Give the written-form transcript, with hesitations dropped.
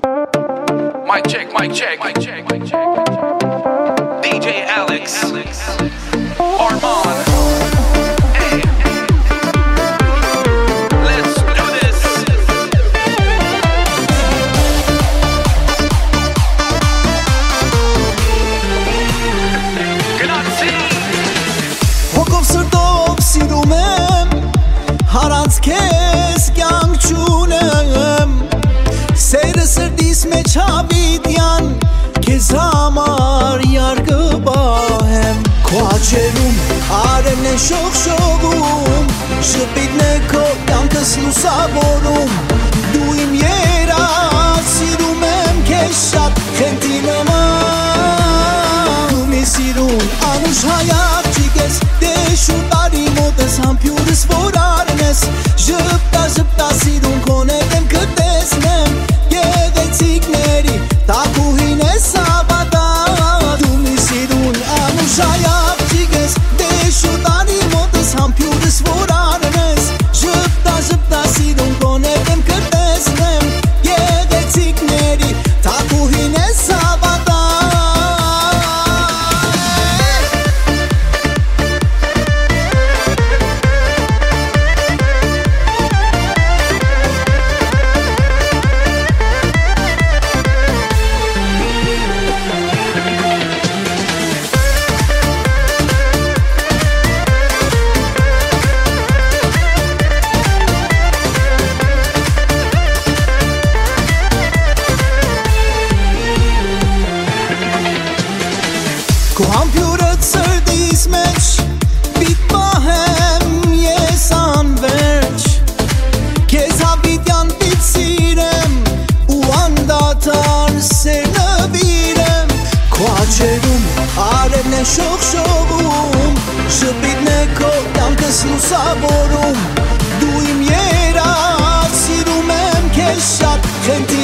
Mic check, mic check, mic check, mic check. DJ Alex, Armand. Hey, let's do this. Grazie. Հոգով սրտով սիրում եմ, հարանց քեզ կյանք չունեմ, սերը սրտիս մեջ հավիտյան, քեզ համար յարգ բահեմ, քո աչերում արևն են շողշողում, շպիտն է քո կյանքս լուսավորում, դու իմ երաս, սիրում եմ քեզ շատ, խենթի նման, դու մի սիրուն, անուշ հայակ չիկես, դե շուտ արի մոտես, համբյուրս որ արնես, ժպտա ժպտա սիրուն քոնետ եմ կտեսնեմ, գեղեցիկների տակուհին ես ավատա, դու մի սիրուն անուշ հայակ չիկես, դե շուտ արի մոտես, համբյուրս որ արնես, ժպտա ժպտա սիրուն քոնետ եմ կտեսնեմ, գեղեցիկների տակուհին ես ավատա. Քո համբյուրը սրտիս մեջ պիտ պահեմ ես անվերջ, քեզ հավիտյան պիտ սիրեմ ու անդադար սեր նվիրեմ, քո աչերում արևն է շողշողում, շպիտն է քո կյանքս լուսավորում, դու իմ երաս, սիրում եմ քեզ շատ, խենթի